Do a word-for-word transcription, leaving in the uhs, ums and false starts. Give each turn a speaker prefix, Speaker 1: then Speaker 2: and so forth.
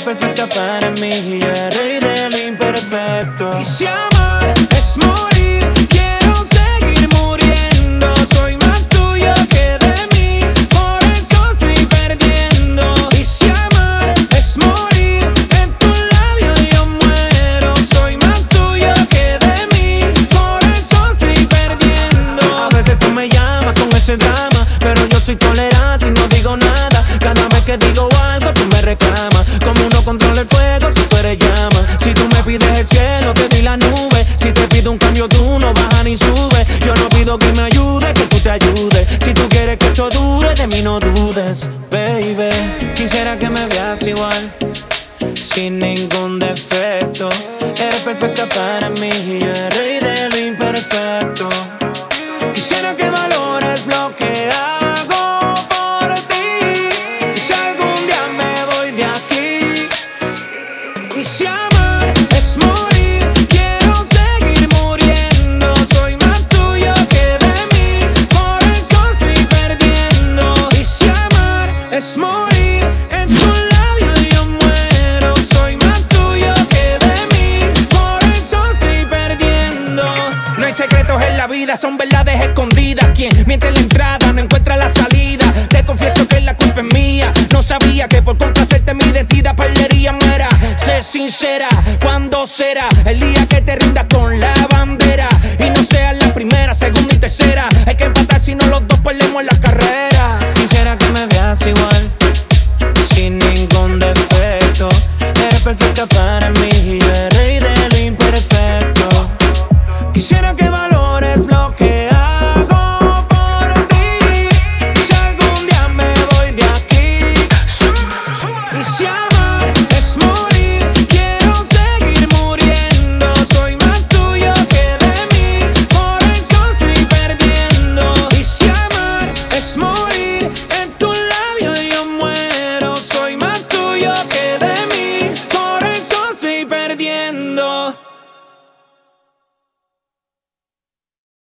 Speaker 1: perfecta para mí, yo el rey de lo imperfecto.
Speaker 2: Y si amar es morir, quiero seguir muriendo. Soy más tuyo que de mí, por eso estoy perdiendo. Y si amar es morir, en tu labio yo muero. Soy más tuyo que de mí, por eso estoy perdiendo.
Speaker 1: A veces tú me llamas con ese drama, pero yo soy tolerante y no digo nada. Cada vez que digo algo tú me reclamas. Como uno controla el fuego si tú eres llama. Si tú me pides el cielo te doy la nube. Si te pido un cambio tú no bajas ni subes. Yo no pido que me ayudes, que tú te ayudes. Si tú quieres que esto dure, de mí no dudes, baby. Quisiera que me veas igual, sin ningún defecto. Eres perfecta para mí, yo el rey de lo imperfecto.
Speaker 2: Quisiera que valores lo que hago por ti, y si algún día me voy de aquí. Y si amar es morir, quiero seguir muriendo. Soy más tuyo que de mí, por eso estoy perdiendo. Y si amar es morir, en tu labio yo muero. Soy más tuyo que de mí, por eso estoy perdiendo. No hay secretos en la vida, son verdades escondidas. Quien miente en la entrada no encuentra la salida. Te confieso que la culpa es mía. No sabía que por complacerte mi identidad perdería. Mera, sé sincera, ¿cuándo será el día que te rindas con la bandera? Y no seas la primera, segunda y tercera. Hay que empatar si no los dos perdemos la carrera.
Speaker 1: Quisiera que me veas igual,